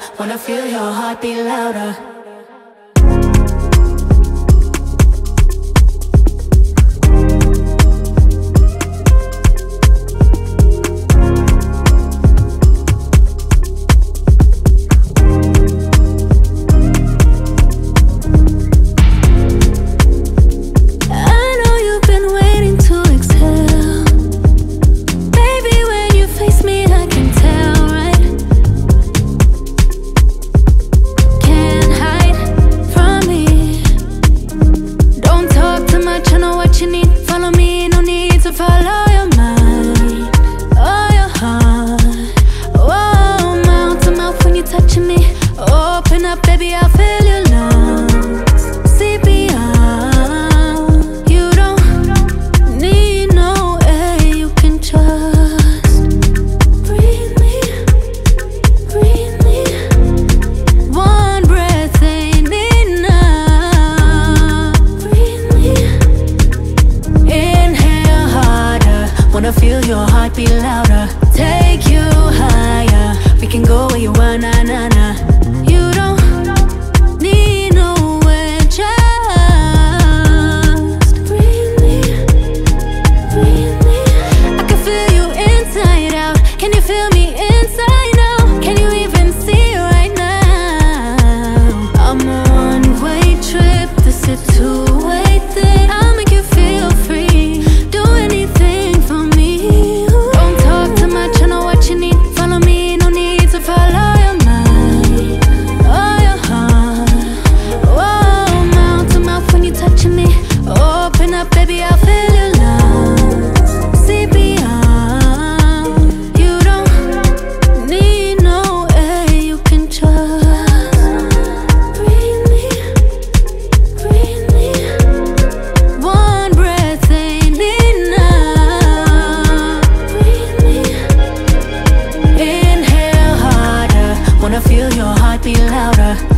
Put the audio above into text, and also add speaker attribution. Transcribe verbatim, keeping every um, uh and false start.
Speaker 1: Wanna feel your heartbeat louder.
Speaker 2: Follow your mind, oh your heart. Whoa, mouth to mouth when you're touching me. Open up, baby, I'll fill your lungs. C P R, you don't need no air, you can just breathe me, breathe me. One breath ain't enough. Breathe me. Inhale harder, wanna feel your heartbeat louder. Take you higher, we can go where you are, na na na. You don't need nowhere, just breathe me, breathe me. I can feel you inside out, can you feel me inside out? Can you even see right now? I'm a one-way trip, this a two-way thing. I'll make you feel free, do anything for me. Don't talk too much, I know what you need. Follow me, no need to follow your mind, oh your heart. Whoa, mouth to mouth when you're touching me. Open up, baby, I'll fill your lungs. C P R, you don't need no air, you can just breathe me, breathe me. One breath ain't enough. Breathe me. Inhale harder, wanna feel your heartbeat louder.